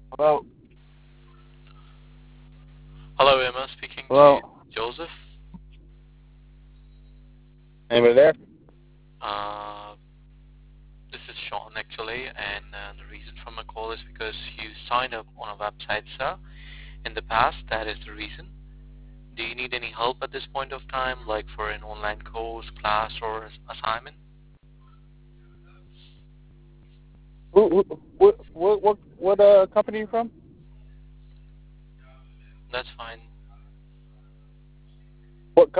Hello. Hello, am I speaking to Hello. Joseph? Anybody there? Uh, this is Sean actually, and the reason for my call is because you signed up on a website, sir, in the past. That is the reason. Do you need any help at this point of time, like for an online course, class, or assignment? What company are you from? That's fine.